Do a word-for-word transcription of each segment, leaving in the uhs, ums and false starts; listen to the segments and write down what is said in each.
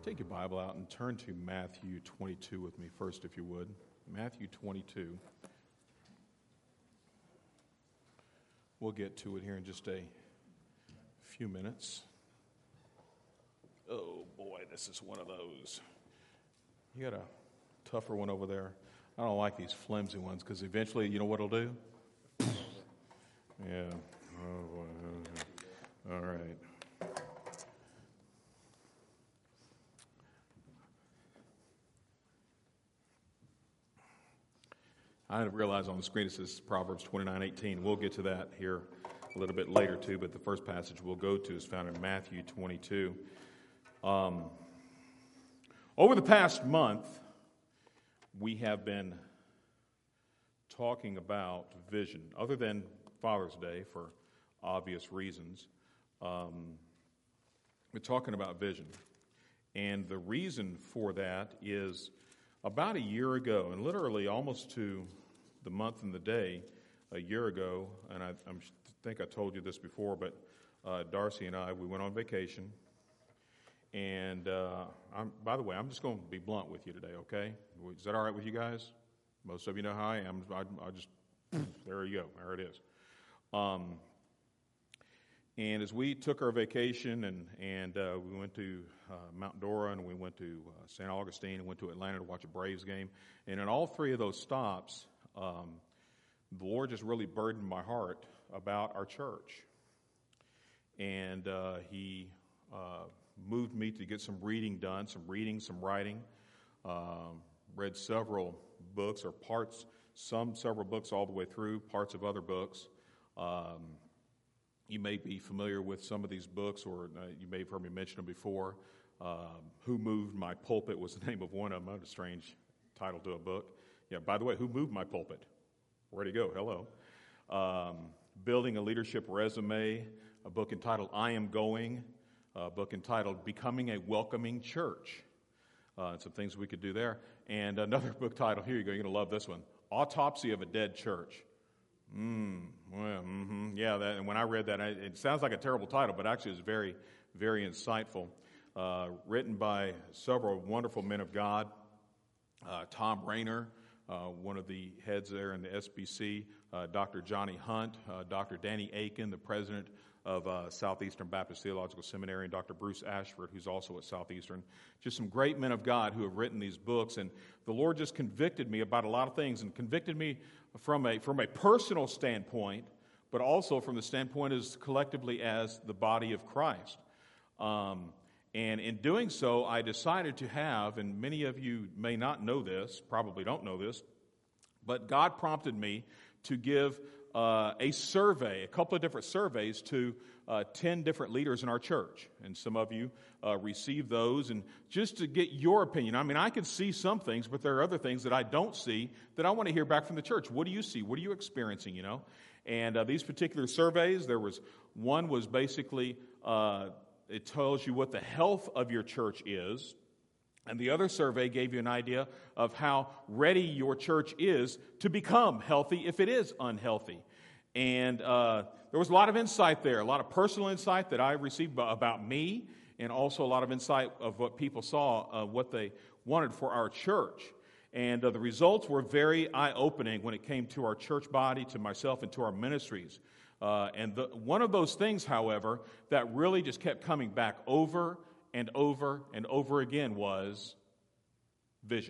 Take your Bible out and turn to Matthew twenty-two with me first, if you would. Matthew twenty-two. We'll get to it here in just a few minutes. Oh boy, this is one of those. You got a tougher one over there. I don't like these flimsy ones because eventually, you know what it'll do? Yeah. Oh boy. All right. I didn't realize on the screen it says Proverbs twenty-nine eighteen. We'll get to that here a little bit later too, but the first passage we'll go to is found in Matthew twenty-two. Um, over the past month, we have been talking about vision, other than Father's Day for obvious reasons. Um, we're talking about vision. And the reason for that is about a year ago, and literally almost to the month and the day, a year ago, and I I'm, think I told you this before, but uh, Darcy and I, we went on vacation. And uh, I'm, by the way, I'm just going to be blunt with you today, okay? Is that all right with you guys? Most of you know how I am. I, I just, there you go. There it is. Um, and as we took our vacation and, and uh, we went to uh, Mount Dora and we went to uh, Saint Augustine and went to Atlanta to watch a Braves game. And in all three of those stops, um, the Lord just really burdened my heart about our church. And uh, He uh, moved me to get some reading done, some reading, some writing. Um, read several books or parts, some several books all the way through, parts of other books. Um, you may be familiar with some of these books, or uh, you may have heard me mention them before. Um, Who Moved My Pulpit was the name of one of them. That's a strange title to a book. Yeah, by the way, Who Moved My Pulpit? Where'd he go? Hello. Um, Building a Leadership Resume, a book entitled I Am Going, a book entitled Becoming a Welcoming Church. Uh, and some things we could do there. And another book title, here you go, you're going to love this one, Autopsy of a Dead Church. Mm, well, mm-hmm, yeah, that, and when I read that, it sounds like a terrible title, but actually it's very, very insightful. Uh, written by several wonderful men of God. Uh, Tom Rayner, uh, one of the heads there in the S B C, uh, Doctor Johnny Hunt, uh, Doctor Danny Aiken, the president of uh, Southeastern Baptist Theological Seminary, and Doctor Bruce Ashford, who's also at Southeastern. Just some great men of God who have written these books, and the Lord just convicted me about a lot of things, and convicted me from a from a personal standpoint, but also from the standpoint as collectively as the body of Christ. Um, and in doing so, I decided to have, and many of you may not know this, probably don't know this, but God prompted me to give Uh, a survey, a couple of different surveys to uh, ten different leaders in our church. And some of you uh, received those. And just to get your opinion, I mean, I can see some things, but there are other things that I don't see that I want to hear back from the church. What do you see? What are you experiencing, you know? And uh, these particular surveys, there was one was basically, uh, it tells you what the health of your church is. And the other survey gave you an idea of how ready your church is to become healthy if it is unhealthy. And uh, there was a lot of insight there, a lot of personal insight that I received about me, and also a lot of insight of what people saw, uh, what they wanted for our church. And uh, the results were very eye-opening when it came to our church body, to myself, and to our ministries. Uh, and the, one of those things, however, that really just kept coming back over and over and over again was vision.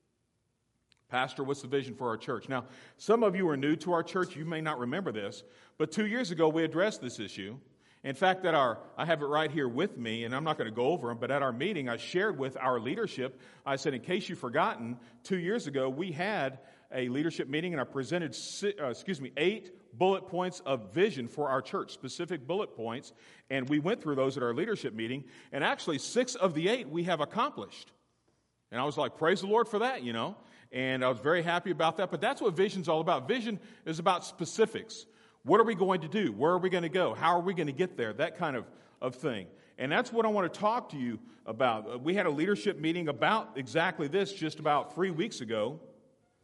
Pastor, what's the vision for our church? Now, some of you are new to our church. You may not remember this, but two years ago we addressed this issue. In fact, at our, I have it right here with me, and I'm not going to go over them, but at our meeting I shared with our leadership, I said, in case you've forgotten, two years ago we had a leadership meeting, and I presented, uh, excuse me, eight bullet points of vision for our church, specific bullet points, and we went through those at our leadership meeting, and actually six of the eight we have accomplished. And I was like, praise the Lord for that, you know, and I was very happy about that, but that's what vision's all about. Vision is about specifics. What are we going to do? Where are we going to go? How are we going to get there? That kind of, of thing. And that's what I want to talk to you about. We had a leadership meeting about exactly this just about three weeks ago.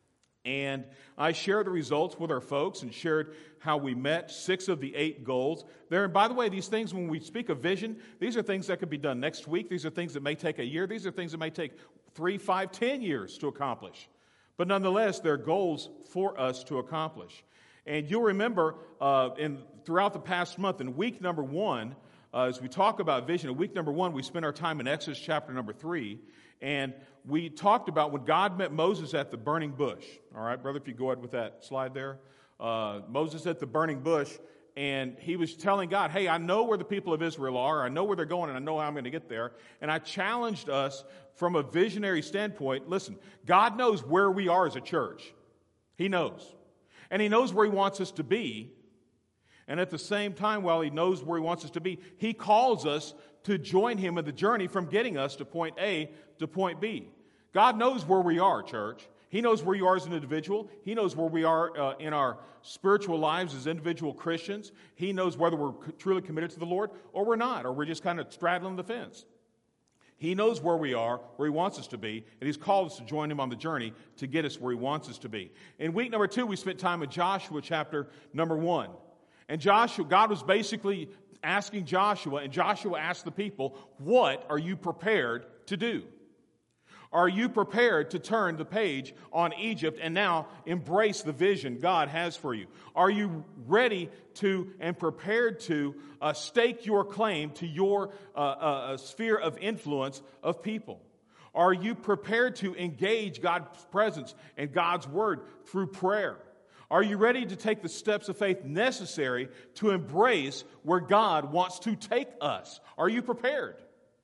And I shared the results with our folks and shared how we met six of the eight goals. There, and by the way, these things, when we speak of vision, these are things that could be done next week. These are things that may take a year. These are things that may take three, five, ten years to accomplish. But nonetheless, they're goals for us to accomplish. And you'll remember uh, in throughout the past month, in week number one, uh, as we talk about vision, in week number one, we spent our time in Exodus chapter number three. And we talked about when God met Moses at the burning bush. All right, brother, if you go ahead with that slide there. Uh, Moses at the burning bush, and he was telling God, hey, I know where the people of Israel are. I know where they're going, and I know how I'm going to get there. And I challenged us from a visionary standpoint. Listen, God knows where we are as a church. He knows. And He knows where He wants us to be. And at the same time, while He knows where He wants us to be, He calls us to join Him in the journey from getting us to point A to point B. God knows where we are, church. He knows where you are as an individual. He knows where we are uh, in our spiritual lives as individual Christians. He knows whether we're truly committed to the Lord or we're not, or we're just kind of straddling the fence. He knows where we are, where He wants us to be, and He's called us to join Him on the journey to get us where He wants us to be. In week number two, we spent time in Joshua chapter number one. And Joshua, God was basically asking Joshua, and Joshua asked the people, what are you prepared to do? Are you prepared to turn the page on Egypt and now embrace the vision God has for you? Are you ready to and prepared to uh, stake your claim to your uh, uh, sphere of influence of people? Are you prepared to engage God's presence and God's word through prayer? Are you ready to take the steps of faith necessary to embrace where God wants to take us? Are you prepared?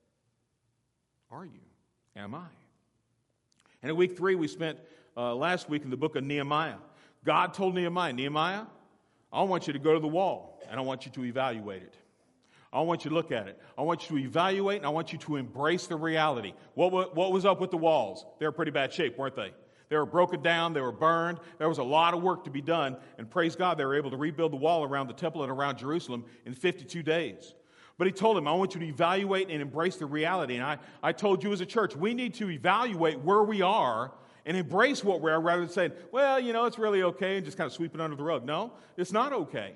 Are you? Am I? And in week three, we spent uh, last week in the book of Nehemiah. God told Nehemiah, Nehemiah, I want you to go to the wall, and I want you to evaluate it. I want you to look at it. I want you to evaluate, and I want you to embrace the reality. What, what was up with the walls? They were pretty bad shape, weren't they? They were broken down. They were burned. There was a lot of work to be done. And praise God, they were able to rebuild the wall around the temple and around Jerusalem in fifty-two days. But he told him, I want you to evaluate and embrace the reality. And I, I told you as a church, we need to evaluate where we are and embrace what we are rather than saying, well, you know, it's really okay and just kind of sweep it under the rug. No, it's not okay.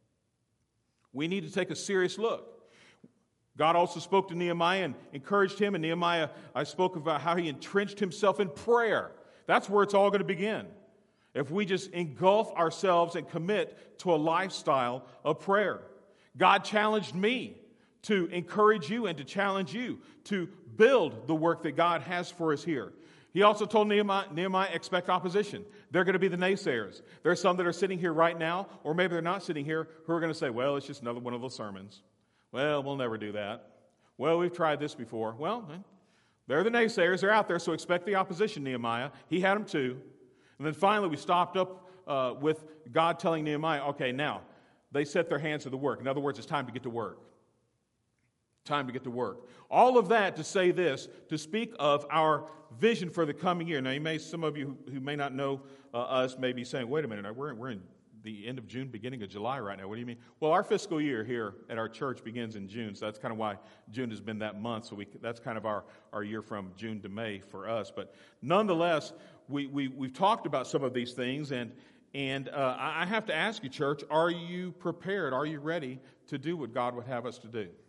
We need to take a serious look. God also spoke to Nehemiah and encouraged him. And Nehemiah, I spoke about how he entrenched himself in prayer. That's where it's all going to begin. If we just engulf ourselves and commit to a lifestyle of prayer. God challenged me to encourage you and to challenge you to build the work that God has for us here. He also told Nehemiah, Nehemiah, expect opposition. They're going to be the naysayers. There are some that are sitting here right now, or maybe they're not sitting here, who are going to say, well, it's just another one of those sermons. Well, we'll never do that. Well, we've tried this before. Well, they're the naysayers. They're out there, so expect the opposition, Nehemiah. He had them too. And then finally, we stopped up uh, with God telling Nehemiah, okay, now, they set their hands to the work. In other words, it's time to get to work. Time to get to work. All of that to say this, to speak of our vision for the coming year. Now, you may, some of you who, who may not know uh, us may be saying, wait a minute, we're, we're in the end of June, beginning of July right now. What do you mean? Well, our fiscal year here at our church begins in June, so that's kind of why June has been that month. So we, that's kind of our, our year from June to May for us. But nonetheless, we, we, we've talked about some of these things, and And uh, I have to ask you, church, are you prepared? Are you ready to do what God would have us to do?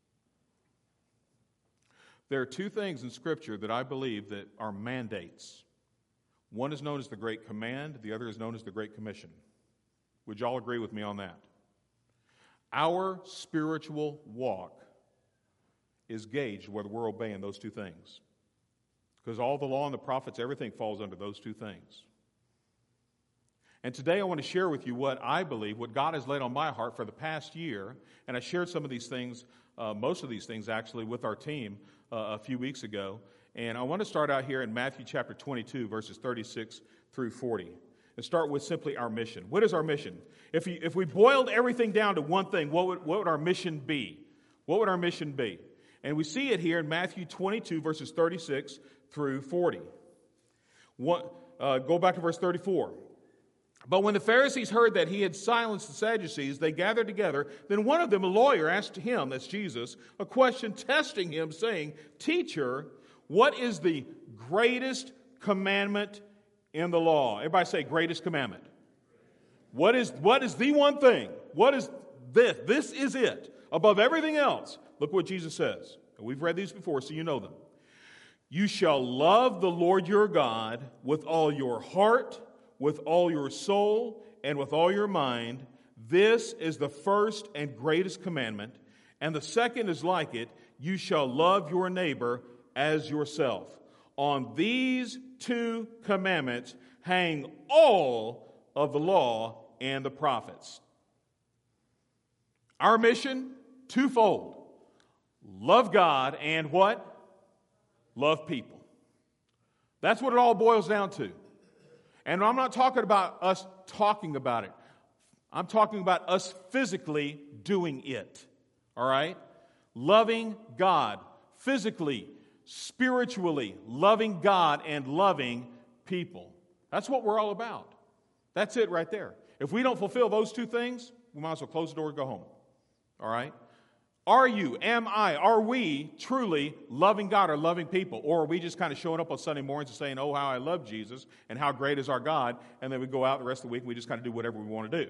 There are two things in Scripture that I believe that are mandates. One is known as the Great Command. The other is known as the Great Commission. Would you all agree with me on that? Our spiritual walk is gauged whether we're obeying those two things. Because all the law and the prophets, everything falls under those two things. And today I want to share with you what I believe, what God has laid on my heart for the past year. And I shared some of these things, uh, most of these things actually, with our team uh, a few weeks ago. And I want to start out here in Matthew chapter twenty-two, verses thirty-six through forty. And start with simply our mission. What is our mission? If we, if we boiled everything down to one thing, what would, what would our mission be? What would our mission be? And we see it here in Matthew twenty-two, verses thirty-six through forty. What, uh, go back to verse thirty-four. But when the Pharisees heard that he had silenced the Sadducees, they gathered together. Then one of them, a lawyer, asked him, that's Jesus, a question testing him, saying, Teacher, what is the greatest commandment in the law? Everybody say greatest commandment. What is, what is the one thing? What is this? This is it. Above everything else, look what Jesus says. We've read these before, so you know them. You shall love the Lord your God with all your heart, with all your soul, and with all your mind. This is the first and greatest commandment. And the second is like it. You shall love your neighbor as yourself. On these two commandments hang all of the law and the prophets. Our mission, twofold. Love God and what? Love people. That's what it all boils down to. And I'm not talking about us talking about it. I'm talking about us physically doing it. All right? Loving God. Physically, spiritually, loving God and loving people. That's what we're all about. That's it right there. If we don't fulfill those two things, we might as well close the door and go home. All right? Are you, am I, are we truly loving God or loving people? Or are we just kind of showing up on Sunday mornings and saying, oh, how I love Jesus and how great is our God, and then we go out the rest of the week and we just kind of do whatever we want to do?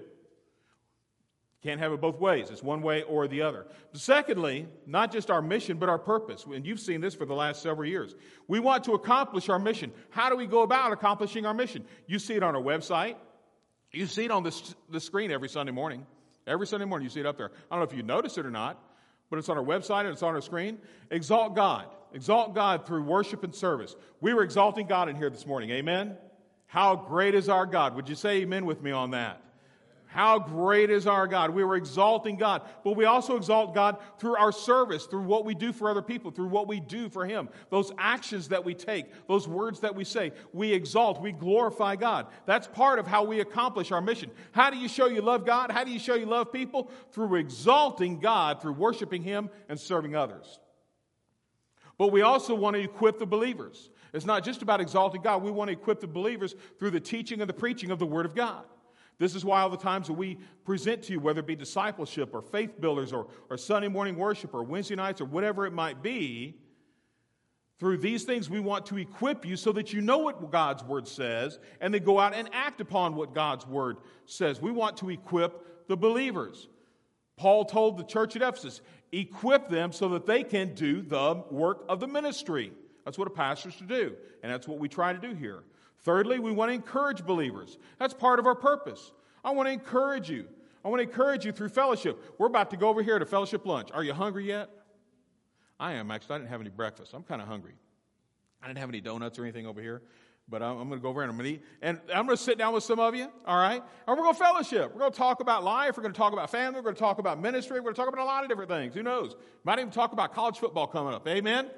Can't have it both ways. It's one way or the other. Secondly, not just our mission, but our purpose. And you've seen this for the last several years. We want to accomplish our mission. How do we go about accomplishing our mission? You see it on our website. You see it on the, the screen every Sunday morning. Every Sunday morning you see it up there. I don't know if you notice it or not, but it's on our website and it's on our screen. Exalt God. Exalt God through worship and service. We were exalting God in here this morning. Amen? How great is our God? Would you say amen with me on that? How great is our God? We were exalting God, but we also exalt God through our service, through what we do for other people, through what we do for Him. Those actions that we take, those words that we say, we exalt, we glorify God. That's part of how we accomplish our mission. How do you show you love God? How do you show you love people? Through exalting God, through worshiping Him and serving others. But we also want to equip the believers. It's not just about exalting God. We want to equip the believers through the teaching and the preaching of the Word of God. This is why all the times that we present to you, whether it be discipleship or faith builders or, or Sunday morning worship or Wednesday nights or whatever it might be, through these things we want to equip you so that you know what God's Word says and then go out and act upon what God's Word says. We want to equip the believers. Paul told the church at Ephesus, equip them so that they can do the work of the ministry. That's what a pastor's to do, and that's what we try to do here. Thirdly, we want to encourage believers. That's part of our purpose. I want to encourage you. I want to encourage you through fellowship. We're about to go over here to fellowship lunch. Are you hungry yet? I am, actually. I didn't have any breakfast. I'm kind of hungry. I didn't have any donuts or anything over here, but I'm, I'm going to go over and I'm going to eat. And I'm going to sit down with some of you, all right? And we're going to fellowship. We're going to talk about life. We're going to talk about family. We're going to talk about ministry. We're going to talk about a lot of different things. Who knows? Might even talk about college football coming up. Amen?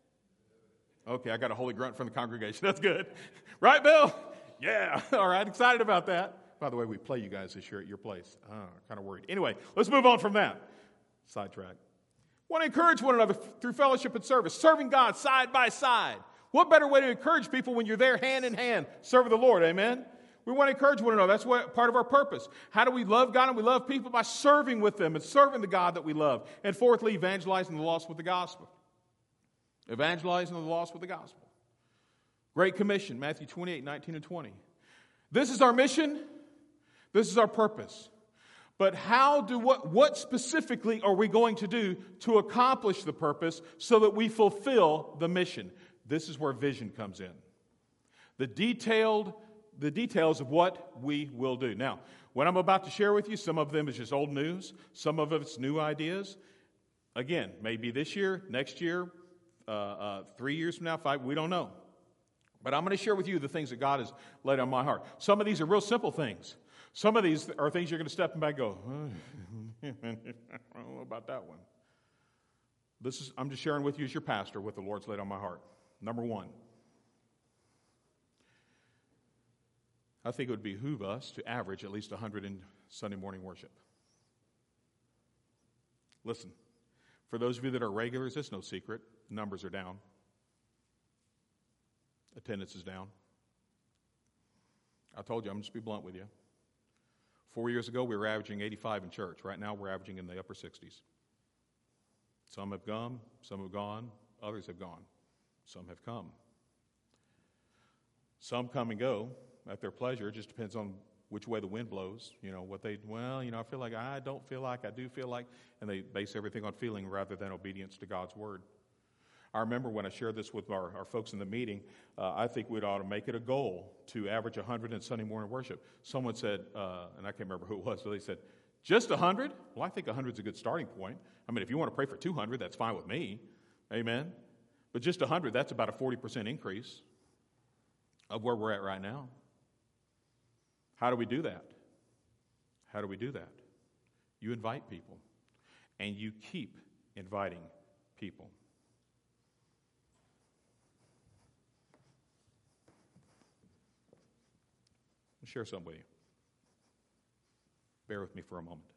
Okay, I got a holy grunt from the congregation. That's good. Right, Bill? Yeah. All right, excited about that. By the way, we play you guys this year at your place. Oh, kind of worried. Anyway, let's move on from that. Sidetrack. Want to encourage one another through fellowship and service, serving God side by side. What better way to encourage people when you're there hand in hand, serving the Lord, amen? We want to encourage one another. That's what part of our purpose. How do we love God and we love people? By serving with them and serving the God that we love. And fourthly, evangelizing the lost with the gospel. Evangelizing the lost with the gospel. Great Commission, Matthew twenty-eight, nineteen and twenty. This is our mission. This is our purpose. But how do what, what specifically are we going to do to accomplish the purpose so that we fulfill the mission? This is where vision comes in. The detailed, the details of what we will do. Now, what I'm about to share with you, some of them is just old news. Some of it's new ideas. Again, maybe this year, next year, uh, uh, three years from now, five, we don't know. But I'm going to share with you the things that God has laid on my heart. Some of these are real simple things. Some of these are things you're going to step back and go, oh, I don't know about that one. This is, I'm just sharing with you as your pastor what the Lord's laid on my heart. Number one, I think it would behoove us to average at least one hundred in Sunday morning worship. Listen, for those of you that are regulars, it's no secret. Numbers are down. Attendance is down. I told you, I'm just be blunt with you. Four years ago, we were averaging eighty-five in church. Right now, we're averaging in the upper sixties. Some have come, some have gone, others have gone, some have come. Some come and go at their pleasure. It just depends on which way the wind blows. You know, what they, well, you know, I feel like, I don't feel like, I do feel like, and they base everything on feeling rather than obedience to God's word. I remember when I shared this with our, our folks in the meeting, uh, I think we'd ought to make it a goal to average one hundred in Sunday morning worship. Someone said, uh, and I can't remember who it was, so they said, just one hundred? Well, I think one hundred is a good starting point. I mean, if you want to pray for two hundred, that's fine with me. Amen? But just one hundred, that's about a forty percent increase of where we're at right now. How do we do that? How do we do that? You invite people, and you keep inviting people. I'll share something with you. Bear with me for a moment.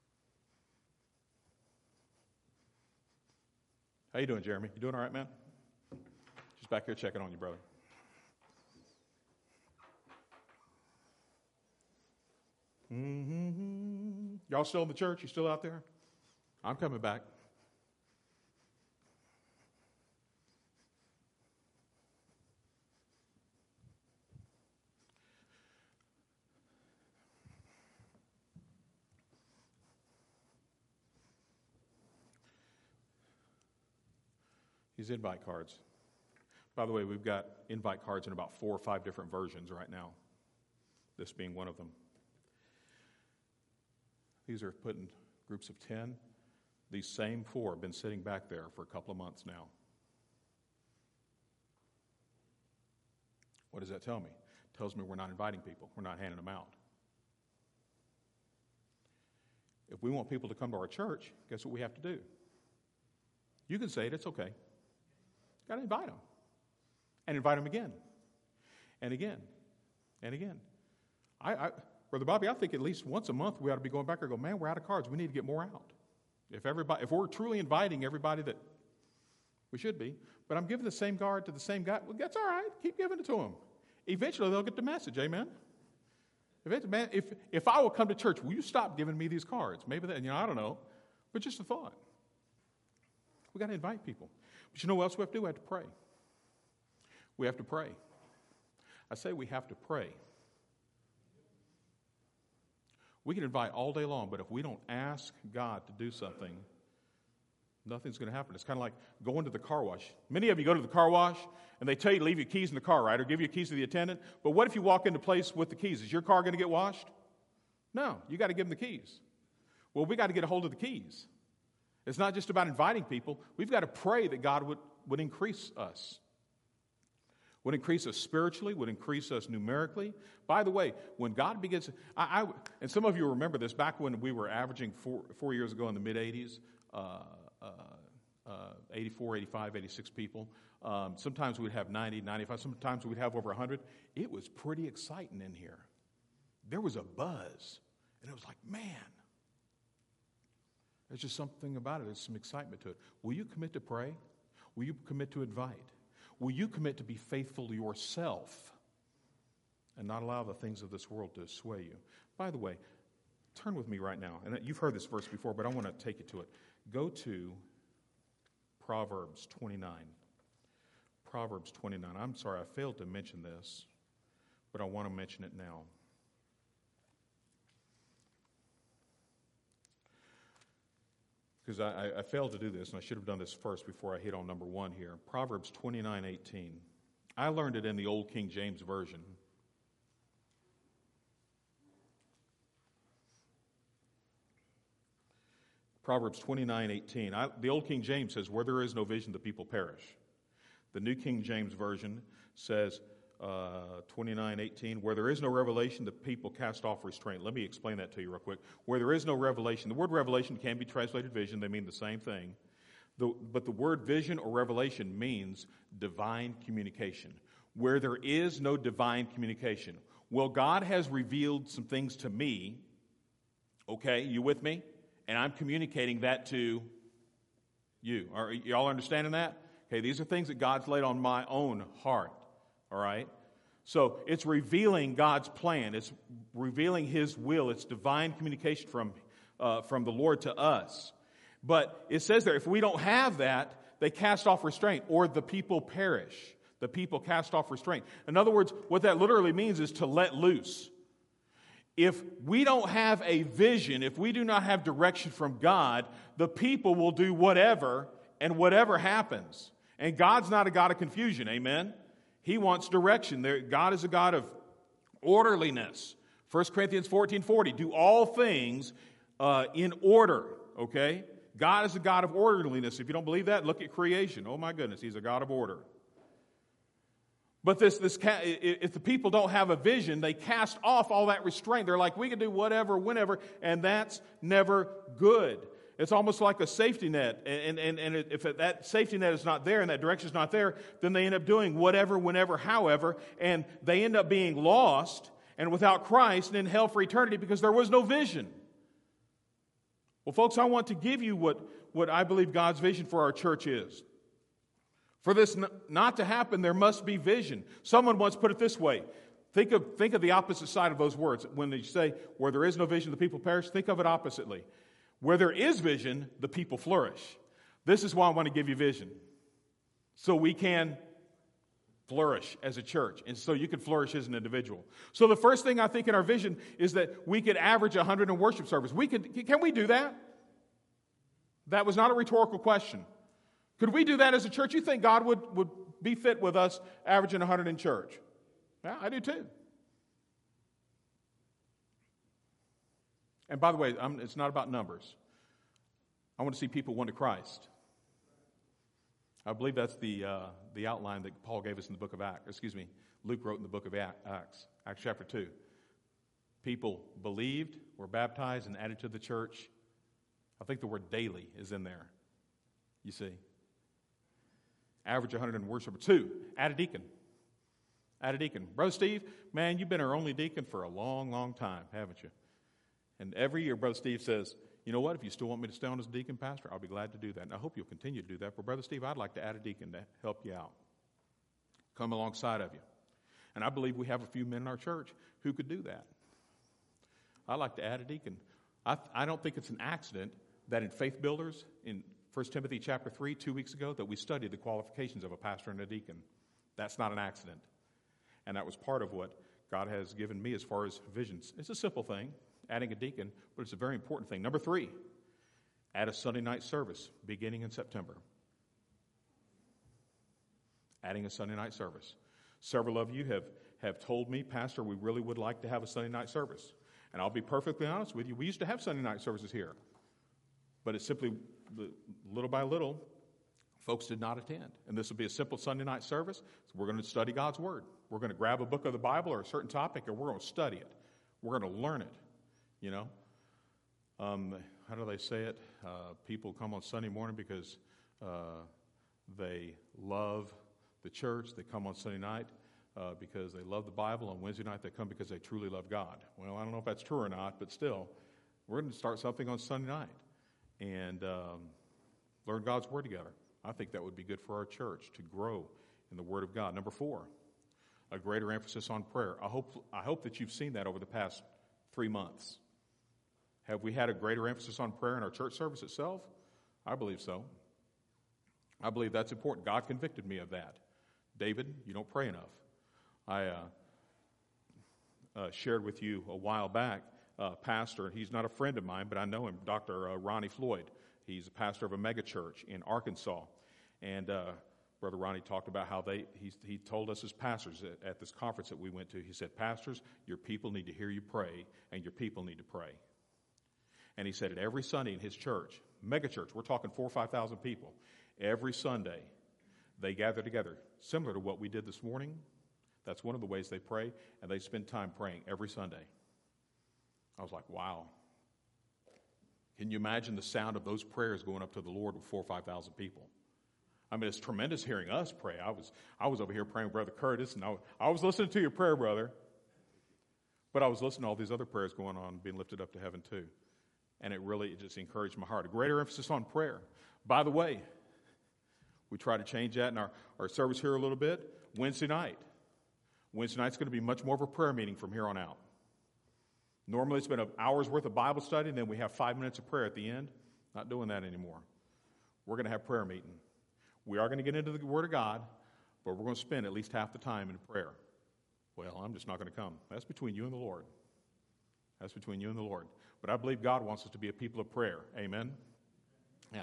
How you doing, Jeremy? You doing all right, man? Just back here checking on you, brother. Mm-hmm. Y'all still in the church? You still out there? I'm coming back. These invite cards. By the way, we've got invite cards in about four or five different versions right now, this being one of them. These are put in groups of ten. These same four have been sitting back there for a couple of months now. What does that tell me? It tells me we're not inviting people. We're not handing them out. If we want people to come to our church, guess what we have to do? You can say it, it's okay. Got to invite them. And invite them again. And again. And again. I, I, Brother Bobby, I think at least once a month we ought to be going back and go, man, we're out of cards. We need to get more out. If everybody, if we're truly inviting everybody that we should be, but I'm giving the same card to the same guy, well, that's all right. Keep giving it to them. Eventually they'll get the message, amen? If, it's, man, if, if I will come to church, will you stop giving me these cards? Maybe that, you know, I don't know. But just a thought. We got to invite people. But you know what else we have to do? We have to pray. We have to pray. I say we have to pray. We can invite all day long, but if we don't ask God to do something, nothing's going to happen. It's kind of like going to the car wash. Many of you go to the car wash, and they tell you to leave your keys in the car, right, or give your keys to the attendant. But what if you walk into place with the keys? Is your car going to get washed? No, you got to give them the keys. Well, we got to get a hold of the keys. It's not just about inviting people. We've got to pray that God would, would increase us. Would increase us spiritually, would increase us numerically. By the way, when God begins, I, I, and some of you remember this, back when we were averaging four, four years ago in the mid-eighties, uh, uh, uh, eighty-four, eighty-five, eighty-six people. Um, sometimes we'd have ninety, ninety-five. Sometimes we'd have over one hundred. It was pretty exciting in here. There was a buzz, and it was like, man, there's just something about it. There's some excitement to it. Will you commit to pray? Will you commit to invite? Will you commit to be faithful to yourself and not allow the things of this world to sway you? By the way, turn with me right now. And you've heard this verse before, but I want to take you to it. Go to Proverbs twenty-nine. Proverbs twenty-nine. I'm sorry, I failed to mention this, but I want to mention it now. Because I, I failed to do this, and I should have done this first before I hit on number one here. Proverbs twenty-nine eighteen. I learned it in the old King James Version. Proverbs twenty-nine eighteen. I, the old King James says, where there is no vision, the people perish. The New King James Version says, Uh, twenty-nine eighteen, where there is no revelation, the people cast off restraint. Let me explain that to you real quick. Where there is no revelation, the word revelation can be translated vision. They mean the same thing. The, but the word vision or revelation means divine communication. Where there is no divine communication. Well, God has revealed some things to me. Okay, you with me? And I'm communicating that to you. Are y'all understanding that? Okay, these are things that God's laid on my own heart. All right? So it's revealing God's plan. It's revealing His will. It's divine communication from, uh, from the Lord to us. But it says there, if we don't have that, they cast off restraint, or the people perish. The people cast off restraint. In other words, what that literally means is to let loose. If we don't have a vision, if we do not have direction from God, the people will do whatever, and whatever happens. And God's not a God of confusion, amen? He wants direction. There, God is a God of orderliness. First Corinthians fourteen forty, do all things uh, in order, okay? God is a God of orderliness. If you don't believe that, look at creation. Oh my goodness, He's a God of order. But this, this, if the people don't have a vision, they cast off all that restraint. They're like, we can do whatever, whenever, and that's never good. It's almost like a safety net, and, and, and if that safety net is not there and that direction is not there, then they end up doing whatever, whenever, however, and they end up being lost and without Christ and in hell for eternity because there was no vision. Well, folks, I want to give you what, what I believe God's vision for our church is. For this n- not to happen, there must be vision. Someone once put it this way. Think of, think of the opposite side of those words. When they say, where there is no vision, the people perish, think of it oppositely. Where there is vision, the people flourish. This is why I want to give you vision. So we can flourish as a church, and so you can flourish as an individual. So the first thing I think in our vision is that we could average one hundred in worship service. We could, can we do that? That was not a rhetorical question. Could we do that as a church? You think God would, would be fit with us averaging one hundred in church? Yeah, I do too. And by the way, I'm, it's not about numbers. I want to see people won to Christ. I believe that's the uh, the outline that Paul gave us in the book of Acts. Excuse me, Luke wrote in the book of Acts, Acts chapter two. People believed, were baptized, and added to the church. I think the word daily is in there. You see. Average one hundred in worship. Two, add a deacon. Add a deacon. Brother Steve, man, you've been our only deacon for a long, long time, haven't you? And every year, Brother Steve says, you know what, if you still want me to stay on as deacon pastor, I'll be glad to do that. And I hope you'll continue to do that. But Brother Steve, I'd like to add a deacon to help you out. Come alongside of you. And I believe we have a few men in our church who could do that. I'd like to add a deacon. I, I don't think it's an accident that in Faith Builders, in First Timothy chapter three, two weeks ago, that we studied the qualifications of a pastor and a deacon. That's not an accident. And that was part of what God has given me as far as visions. It's a simple thing, adding a deacon, but it's a very important thing. Number three, add a Sunday night service beginning in September. Adding a Sunday night service. Several of you have, have told me, Pastor, we really would like to have a Sunday night service. And I'll be perfectly honest with you, we used to have Sunday night services here. But it's simply, little by little, folks did not attend. And this will be a simple Sunday night service. So we're going to study God's Word. We're going to grab a book of the Bible or a certain topic, and we're going to study it. We're going to learn it, you know. Um, how do they say it? Uh, people come on Sunday morning because uh, they love the church. They come on Sunday night uh, because they love the Bible. On Wednesday night, they come because they truly love God. Well, I don't know if that's true or not, but still, we're going to start something on Sunday night and um, learn God's Word together. I think that would be good for our church to grow in the Word of God. Number four, a greater emphasis on prayer. I hope, I hope that you've seen that over the past three months. Have we had a greater emphasis on prayer in our church service itself? I believe so. I believe that's important. God convicted me of that. David, you don't pray enough. I uh, uh, shared with you a while back, uh, pastor, he's not a friend of mine, but I know him, Doctor Uh, Ronnie Floyd. He's a pastor of a megachurch in Arkansas. And uh, Brother Ronnie talked about how they, he, he told us as pastors at, at this conference that we went to, he said, pastors, your people need to hear you pray, and your people need to pray. And he said it every Sunday in his church, megachurch, we're talking four or five thousand people. Every Sunday, they gather together, similar to what we did this morning. That's one of the ways they pray, and they spend time praying every Sunday. I was like, wow. Can you imagine the sound of those prayers going up to the Lord with four or five thousand people? I mean, it's tremendous hearing us pray. I was I was over here praying with Brother Curtis, and I, I was listening to your prayer, brother. But I was listening to all these other prayers going on, being lifted up to heaven too. And it really it just encouraged my heart. A greater emphasis on prayer. By the way, we try to change that in our, our service here a little bit. Wednesday night. Wednesday night's going to be much more of a prayer meeting from here on out. Normally it's been an hour's worth of Bible study, and then we have five minutes of prayer at the end. Not doing that anymore. We're going to have prayer meeting. We are going to get into the Word of God, but we're going to spend at least half the time in prayer. Well, I'm just not going to come. That's between you and the Lord. That's between you and the Lord. But I believe God wants us to be a people of prayer. Amen? Yeah.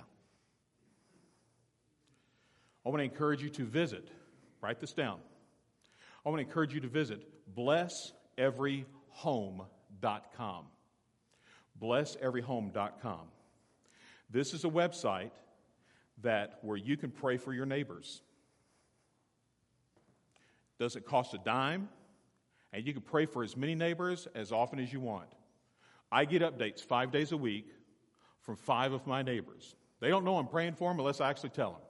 I want to encourage you to visit. Write this down. I want to encourage you to visit bless every home dot com. bless every home dot com. This is a website that where you can pray for your neighbors. Doesn't cost a dime, and you can pray for as many neighbors as often as you want. I get updates five days a week from five of my neighbors. They don't know I'm praying for them unless I actually tell them.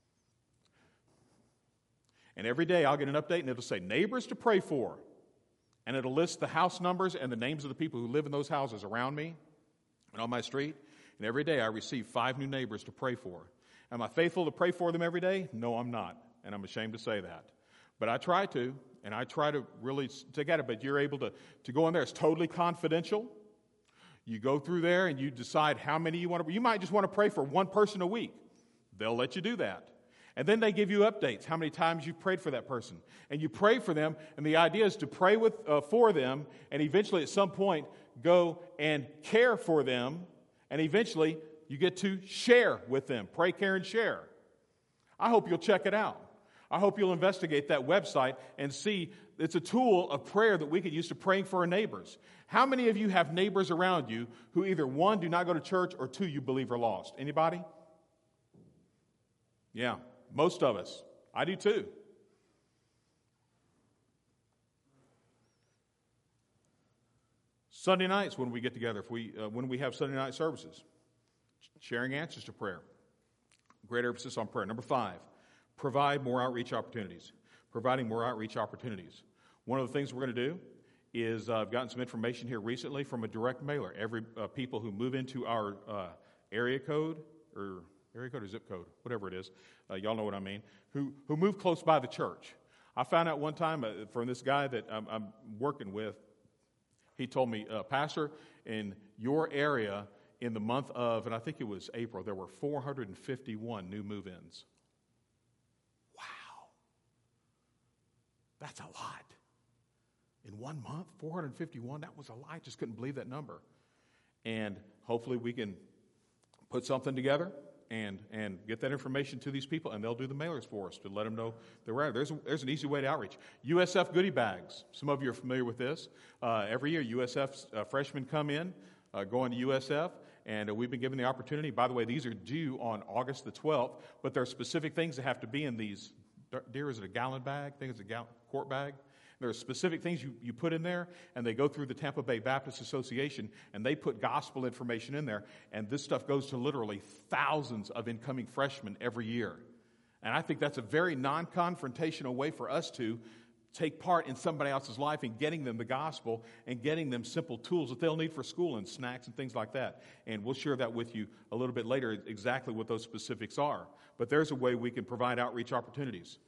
And every day I'll get an update, and it'll say neighbors to pray for. And it'll list the house numbers and the names of the people who live in those houses around me and on my street. And every day I receive five new neighbors to pray for. Am I faithful to pray for them every day? No, I'm not. And I'm ashamed to say that. But I try to, and I try to really take at it. But you're able to, to go in there. It's totally confidential. You go through there and you decide how many you want to. You might just want to pray for one person a week. They'll let you do that. And then they give you updates, how many times you've prayed for that person. And you pray for them, and the idea is to pray with uh, for them, and eventually at some point go and care for them, and eventually you get to share with them. Pray, care, and share. I hope you'll check it out. I hope you'll investigate that website and see it's a tool of prayer that we could use to praying for our neighbors. How many of you have neighbors around you who either, one, do not go to church, or two, you believe are lost? Anybody? Yeah. Most of us. I do too. Sunday nights when we get together, if we uh, when we have Sunday night services, sharing answers to prayer. Great emphasis on prayer. Number five, provide more outreach opportunities. Providing more outreach opportunities. One of the things we're going to do is uh, I've gotten some information here recently from a direct mailer. Every uh, people who move into our uh, area code or area code or zip code, whatever it is, uh, y'all know what I mean, who who move close by the church. I found out one time uh, from this guy that I'm, I'm working with, he told me, uh, Pastor, in your area in the month of, and I think it was April, there were four hundred fifty-one new move-ins. Wow. That's a lot. In one month, four hundred fifty-one, that was a lot. I just couldn't believe that number. And hopefully we can put something together and and get that information to these people, and they'll do the mailers for us to let them know they're out. There's, a, there's an easy way to outreach. U S F goodie bags. Some of you are familiar with this. Uh, every year, U S F uh, freshmen come in, uh, going to U S F, and uh, we've been given the opportunity. By the way, these are due on August the twelfth, but there are specific things that have to be in these. Dear, is it a gallon bag? I think it's a gal- quart bag. There are specific things you, you put in there, and they go through the Tampa Bay Baptist Association, and they put gospel information in there, and this stuff goes to literally thousands of incoming freshmen every year. And I think that's a very non-confrontational way for us to take part in somebody else's life and getting them the gospel and getting them simple tools that they'll need for school and snacks and things like that. And we'll share that with you a little bit later, exactly what those specifics are. But there's a way we can provide outreach opportunities.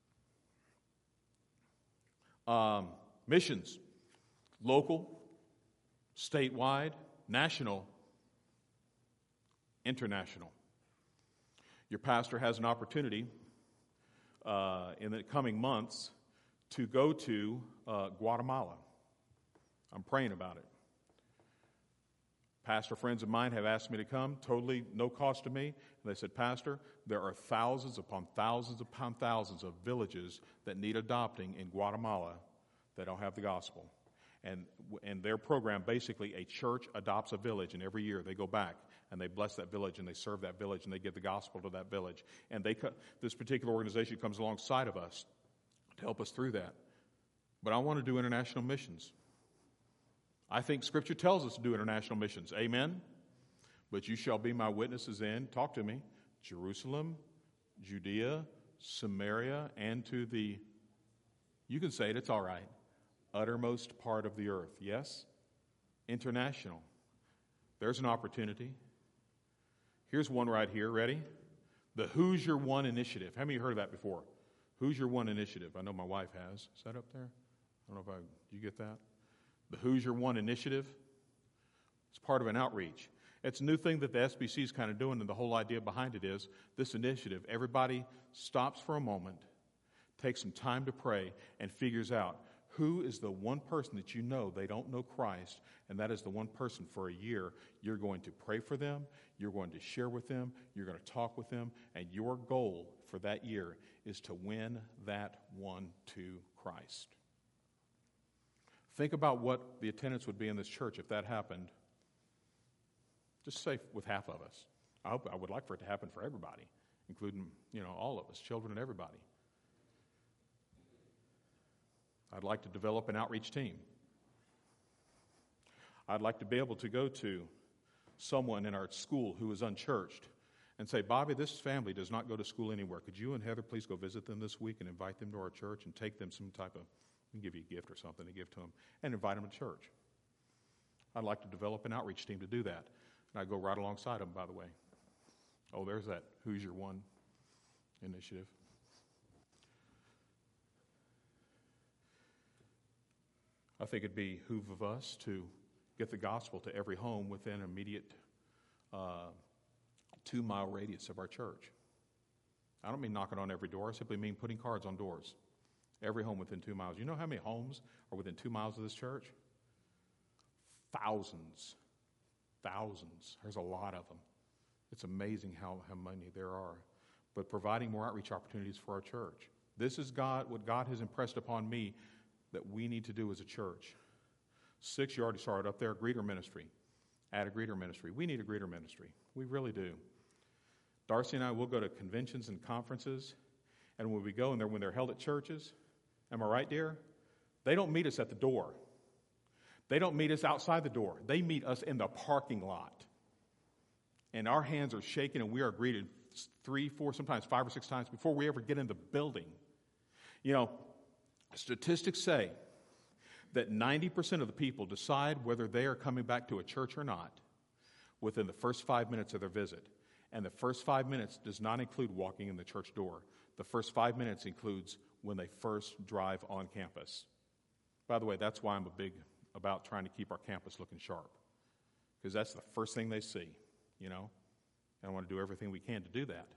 Um, missions, local, statewide, national, international. Your pastor has an opportunity uh, in the coming months to go to uh, Guatemala. I'm praying about it. Pastor friends of mine have asked me to come, totally no cost to me. And they said, Pastor, there are thousands upon thousands upon thousands of villages that need adopting in Guatemala that don't have the gospel. And and their program, basically, a church adopts a village, and every year they go back and they bless that village and they serve that village and they give the gospel to that village. And they this particular organization comes alongside of us to help us through that. But I want to do international missions. I think Scripture tells us to do international missions. Amen? But you shall be my witnesses in, talk to me, Jerusalem, Judea, Samaria, and to the, you can say it, it's all right, uttermost part of the earth. Yes? International. There's an opportunity. Here's one right here. Ready? The Who's Your One initiative. How many of you heard of that before? Who's Your One initiative? I know my wife has. Is that up there? I don't know if I, do you get that? The Who's Your One initiative. It's part of an outreach. It's a new thing that the S B C is kind of doing, and the whole idea behind it is this initiative. Everybody stops for a moment, takes some time to pray and figures out who is the one person that you know they don't know Christ, and that is the one person for a year you're going to pray for them, you're going to share with them, you're going to talk with them, and your goal for that year is to win that one to Christ. Think about what the attendance would be in this church if that happened. Just say with half of us. I hope I would like for it to happen for everybody, including, you know, all of us, children and everybody. I'd like to develop an outreach team. I'd like to be able to go to someone in our school who is unchurched and say, Bobby, this family does not go to school anywhere. Could you and Heather please go visit them this week and invite them to our church and take them some type of, we can give you a gift or something to give to them, and invite them to church. I'd like to develop an outreach team to do that. And I go right alongside them, by the way. Oh, there's that Who's Your One initiative. I think it'd behoove of us to get the gospel to every home within an immediate uh, two-mile radius of our church. I don't mean knocking on every door. I simply mean putting cards on doors. Every home within two miles. You know how many homes are within two miles of this church? Thousands. Thousands. There's a lot of them. It's amazing how, how many there are. But providing more outreach opportunities for our church. This is God, what God has impressed upon me that we need to do as a church. Six, you already started up there, greeter ministry. Add a greeter ministry. We need a greeter ministry. We really do. Darcy and I will go to conventions and conferences, and when we go and they're, when they're held at churches, am I right, dear? They don't meet us at the door. They don't meet us outside the door. They meet us in the parking lot. And our hands are shaking, and we are greeted three, four, sometimes five or six times before we ever get in the building. You know, statistics say that ninety percent of the people decide whether they are coming back to a church or not within the first five minutes of their visit. And the first five minutes does not include walking in the church door. The first five minutes includes when they first drive on campus. By the way, that's why I'm a big about trying to keep our campus looking sharp, because that's the first thing they see, you know, and I want to do everything we can to do that.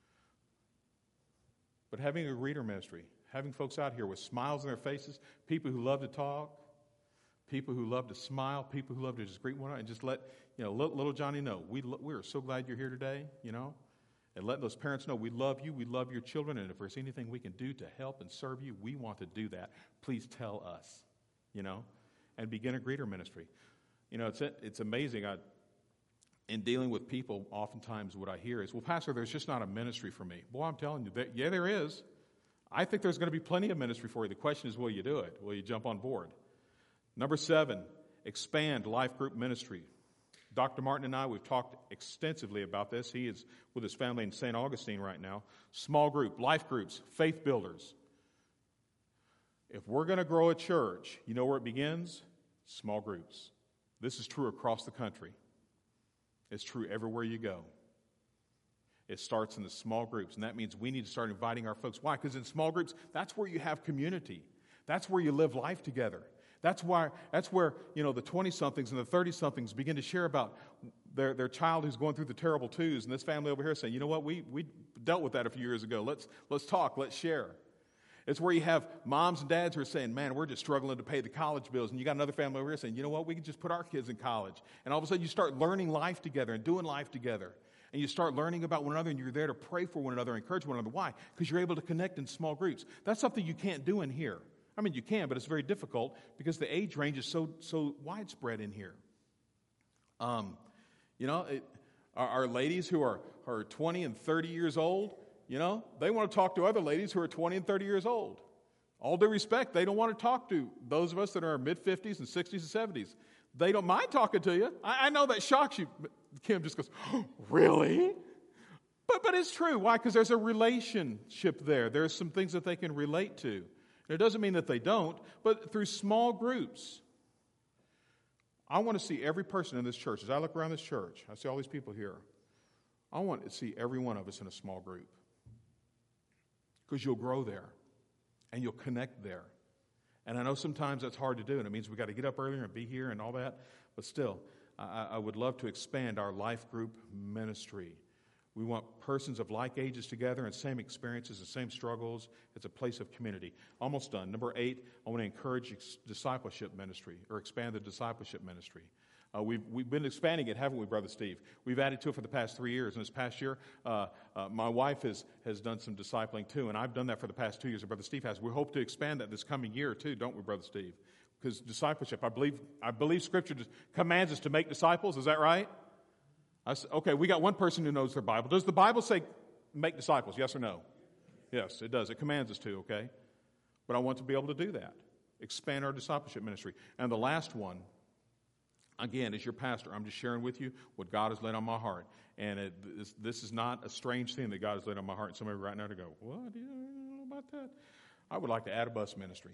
But having a greeter ministry, having folks out here with smiles on their faces, people who love to talk, people who love to smile, people who love to just greet one another and just let, you know, little, little Johnny know, we, we are so glad you're here today, you know, and letting those parents know we love you, we love your children, and if there's anything we can do to help and serve you, we want to do that. Please tell us, you know, and begin a greeter ministry. You know, it's it's amazing. I, in dealing with people, oftentimes what I hear is, well, Pastor, there's just not a ministry for me. Boy, I'm telling you, that, yeah, there is. I think there's going to be plenty of ministry for you. The question is, will you do it? Will you jump on board? Number seven, expand life group ministry. Doctor Martin and I, we've talked extensively about this. He is with his family in Saint Augustine right now. Small group, life groups, faith builders. If we're going to grow a church, you know where it begins? Small groups. This is true across the country. It's true everywhere you go. It starts in the small groups, and that means we need to start inviting our folks. Why? Because in small groups, that's where you have community. That's where you live life together. That's why. That's where, you know, the twenty-somethings and the thirty-somethings begin to share about their, their child who's going through the terrible twos, and this family over here saying, you know what, we we dealt with that a few years ago. Let's let's talk. Let's share. It's where you have moms and dads who are saying, man, we're just struggling to pay the college bills. And you got another family over here saying, you know what, we can just put our kids in college. And all of a sudden you start learning life together and doing life together. And you start learning about one another, and you're there to pray for one another, encourage one another. Why? Because you're able to connect in small groups. That's something you can't do in here. I mean, you can, but it's very difficult because the age range is so so widespread in here. Um, you know, it, our, our ladies who are, are twenty and thirty years old, you know, they want to talk to other ladies who are twenty and thirty years old. All due respect, they don't want to talk to those of us that are mid-fifties and sixties and seventies. They don't mind talking to you. I, I know that shocks you. Kim just goes, oh, really? But but it's true. Why? Because there's a relationship there. There's some things that they can relate to. And it doesn't mean that they don't, but through small groups. I want to see every person in this church. As I look around this church, I see all these people here. I want to see every one of us in a small group. Because you'll grow there. And you'll connect there. And I know sometimes that's hard to do, and it means we've got to get up earlier and be here and all that. But still, I, I would love to expand our life group ministry. We want persons of like ages together and same experiences and same struggles. It's a place of community. Almost done. Number eight, I want to encourage ex- discipleship ministry or expand the discipleship ministry. Uh, we've, we've been expanding it, haven't we, Brother Steve? We've added to it for the past three years. And this past year, uh, uh, my wife has, has done some discipling too, and I've done that for the past two years, and Brother Steve has. We hope to expand that this coming year too, don't we, Brother Steve? Because discipleship, I believe I believe Scripture commands us to make disciples. Is that right? I said, okay, we got one person who knows their Bible. Does the Bible say make disciples, yes or no? Yes, it does. It commands us to, okay? But I want to be able to do that. Expand our discipleship ministry. And the last one, again, as your pastor, I'm just sharing with you what God has laid on my heart. And it, this, this is not a strange thing that God has laid on my heart. And somebody right now to go, what do you know about that? I would like to add a bus ministry.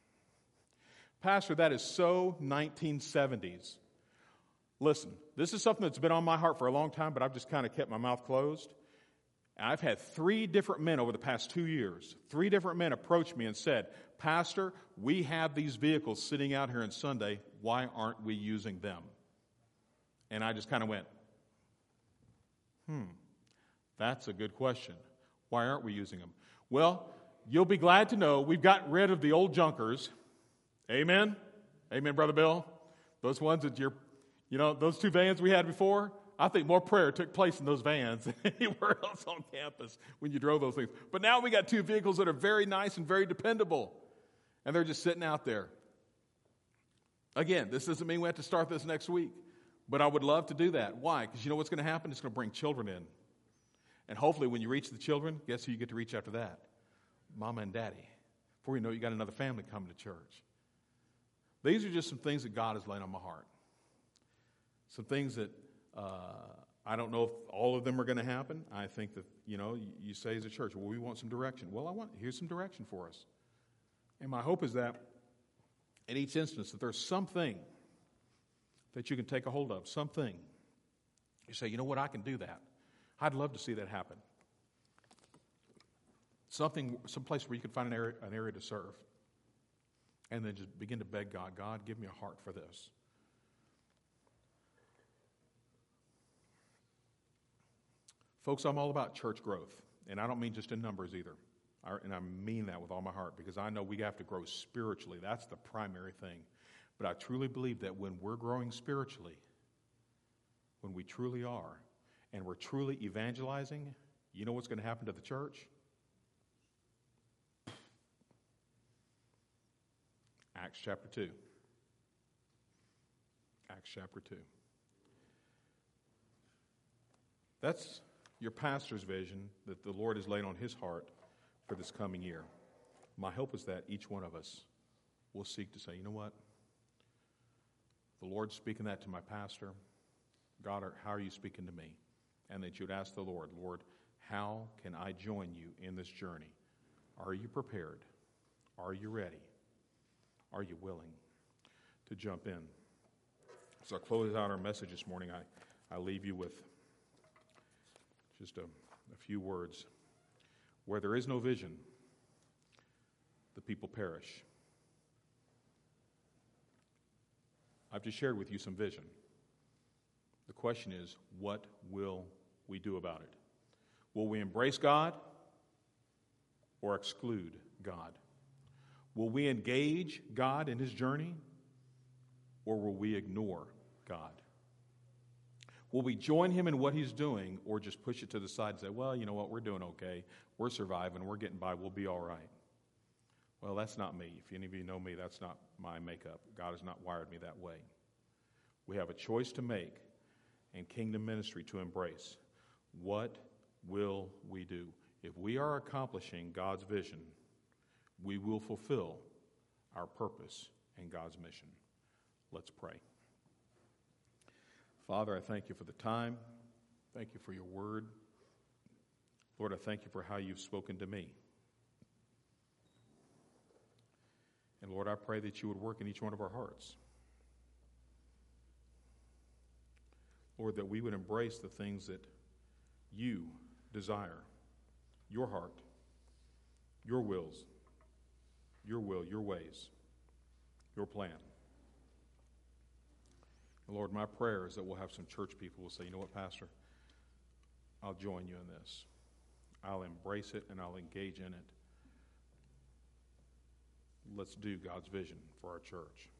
Pastor, that is so nineteen seventies. Listen, this is something that's been on my heart for a long time, but I've just kind of kept my mouth closed. And I've had three different men over the past two years, three different men approach me and said, Pastor, we have these vehicles sitting out here on Sunday. Why aren't we using them? And I just kind of went, hmm, that's a good question. Why aren't we using them? Well, you'll be glad to know we've gotten rid of the old junkers. Amen? Amen, Brother Bill? Those ones that you're, you know, those two vans we had before, I think more prayer took place in those vans than anywhere else on campus when you drove those things. But now we got two vehicles that are very nice and very dependable. And they're just sitting out there. Again, this doesn't mean we have to start this next week. But I would love to do that. Why? Because you know what's going to happen? It's going to bring children in. And hopefully when you reach the children, guess who you get to reach after that? Mama and Daddy. Before you know it, you got another family coming to church. These are just some things that God has laid on my heart. Some things that uh, I don't know if all of them are going to happen. I think that, you know, you, you say as a church, well, we want some direction. Well, I want, here's some direction for us. And my hope is that in each instance that there's something that you can take a hold of, something. You say, you know what, I can do that. I'd love to see that happen. Something, some place where you can find an area, an area to serve. And then just begin to beg God, God, give me a heart for this. Folks, I'm all about church growth. And I don't mean just in numbers either. I, and I mean that with all my heart because I know we have to grow spiritually. That's the primary thing. But I truly believe that when we're growing spiritually, when we truly are, and we're truly evangelizing, you know what's going to happen to the church? Acts chapter two. Acts chapter two. That's your pastor's vision that the Lord has laid on his heart for this coming year. My hope is that each one of us will seek to say, you know what? The Lord's speaking that to my pastor. God, how are you speaking to me? And that you'd ask the Lord, Lord, how can I join you in this journey? Are you prepared? Are you ready? Are you willing to jump in? So I close out our message this morning. I, I leave you with just a, a few words. Where there is no vision, the people perish. I've just shared with you some vision. The question is, what will we do about it? Will we embrace God or exclude God? Will we engage God in his journey or will we ignore God? Will we join him in what he's doing or just push it to the side and say, well, you know what, we're doing okay. We're surviving. We're getting by. We'll be all right. Well, that's not me. If any of you know me, that's not my makeup. God has not wired me that way. We have a choice to make and kingdom ministry to embrace. What will we do? If we are accomplishing God's vision, we will fulfill our purpose and God's mission. Let's pray. Father, I thank you for the time. Thank you for your word. Lord, I thank you for how you've spoken to me. And Lord, I pray that you would work in each one of our hearts. Lord, that we would embrace the things that you desire, your heart, your wills, your will, your ways, your plan. And Lord, my prayer is that we'll have some church people who will say, you know what, Pastor, I'll join you in this. I'll embrace it and I'll engage in it. Let's do God's vision for our church.